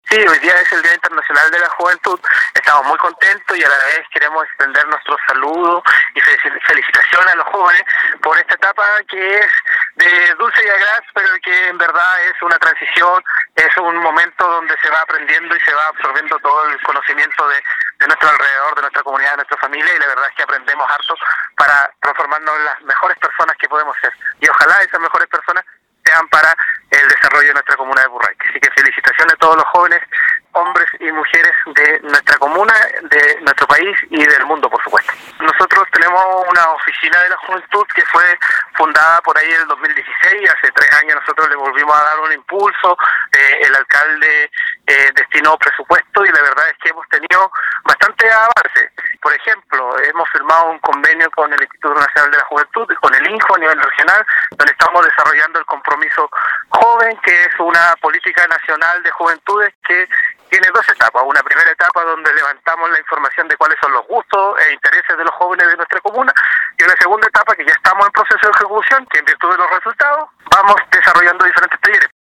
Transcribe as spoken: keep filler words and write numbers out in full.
Sí, hoy día es el Día Internacional de la Juventud. Estamos muy contentos y a la vez queremos extender nuestro saludo y felicitación a los jóvenes por esta etapa que es de dulce y agraz, pero que en verdad es una transición, es un momento donde se va aprendiendo y se va absorbiendo todo el conocimiento de, de nuestro alrededor, de nuestra comunidad, de nuestra familia, y la verdad es que aprendemos harto para transformarnos en las mejores personas que podemos ser. Y ojalá esas mejores personas sean para el desarrollo de nuestra comuna de Purranque. Así que felicitaciones a todos los jóvenes, hombres y mujeres de nuestra comuna, de nuestro país y del mundo, por supuesto. Nosotros tenemos una oficina de la juventud que fue fundada por ahí en el dos mil dieciséis. Hace tres años nosotros le volvimos a dar un impulso. Eh, el alcalde eh, destinó presupuesto y la verdad es que hemos tenido bastante avance. Por ejemplo, hemos firmado un convenio con el Instituto Nacional de la Juventud, con el INJO a nivel regional, donde estamos desarrollando el compromiso joven, que es una política nacional de juventudes que tiene dos etapas. Una primera etapa donde levantamos la información de cuáles son los gustos e intereses de los jóvenes de nuestra comuna, y una segunda etapa que ya estamos en proceso de ejecución, que en virtud de los resultados vamos desarrollando diferentes talleres.